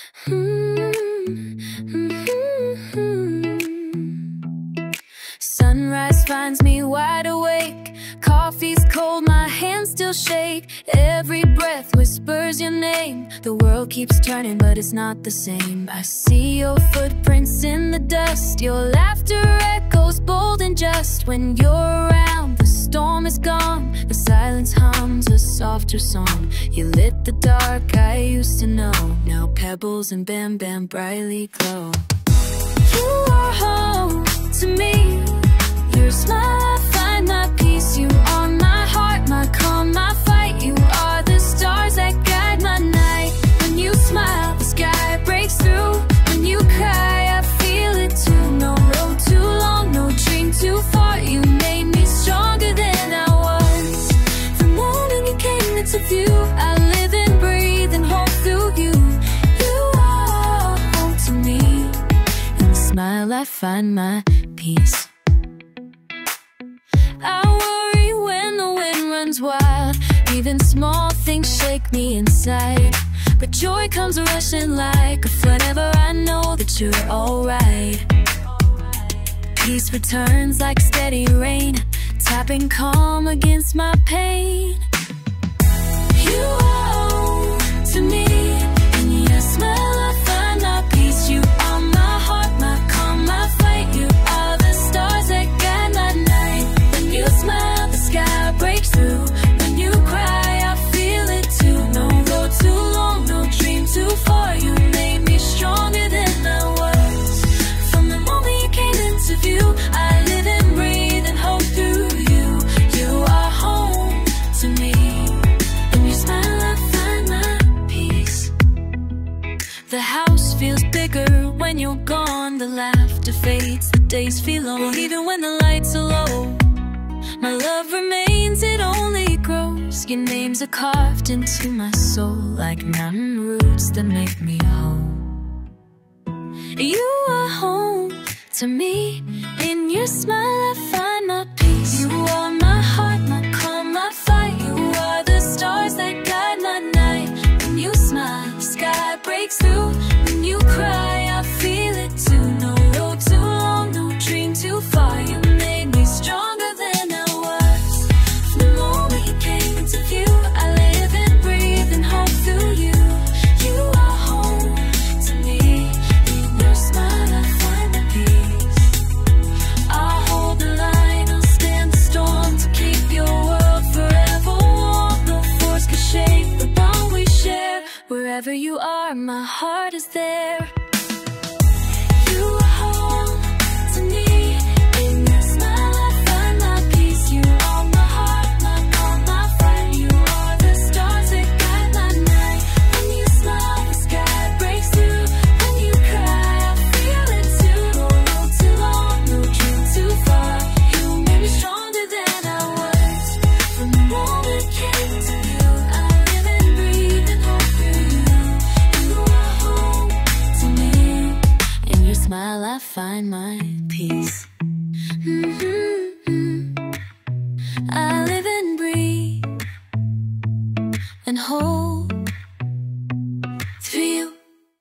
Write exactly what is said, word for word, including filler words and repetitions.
Sunrise finds me wide awake. Coffee's cold, my hands still shake. Every breath whispers your name. The world keeps turning, but it's not the same. I see your footprints in the dust. Your laughter echoes bold and just. When you're around, the storm is gone. The silence hums a softer song. You lit the dark I used to know. Now pebbles and bam bam brightly glow. You are home to me. Your smile, I find my peace. You are my heart, my calm, my fight. You are the stars that guide my night. When you smile, the sky breaks through. When you cry, I feel it too. No road too long, no dream too far. You made me stronger than I was. The moment you came into view, I live and breathe and hope through you. You are home to me. In the smile, I find my peace. I worry when the wind runs wild. Even small things shake me inside. But joy comes rushing like a flood whenever I know that you're alright. Peace returns like steady rain, tapping calm against my pain. You are home to me. In your smile I find my peace. You are my heart, my calm, my fight. You are the stars that guide my night. When you smile, the sky breaks through. When you cry, I feel it too. No road too long, no dream too far. You made me stronger than I was. From the moment you came into view, I live and breathe and hope through you. You are home to me. In your smile I find my peace. The house feels bigger when you're gone. The laughter fades, the days feel long. Even when the lights are low, my love remains, it only grows. Your names are carved into my soul like mountain roots that make me home. You are home to me. In your smile I find my peace. You are my heart, my calm, my fight. You are the stars that guide my night. When you smile, the sky breaks through. When you cry, I feel it too. No road too long, no dream too far. You made me stronger than I was. From the moment you came into view, I live and breathe and hope through you. You are home to me. In your smile I find the peace. I'll hold the line, I'll stand the storm to keep your world forever warm. No force can shake the bond we share. Wherever you are, my heart is there. You are home to me. In your smile I find my peace. You are my heart, my calm, my fight. You are the stars that guide my night. When you smile, the sky breaks through. When you cry, I feel it too. No road too long, no dream too far. You made me stronger than I was. From the moment it came to you, I live and breathe and hope through you. You are home to me. In your smile I find my peace. Mm-hmm.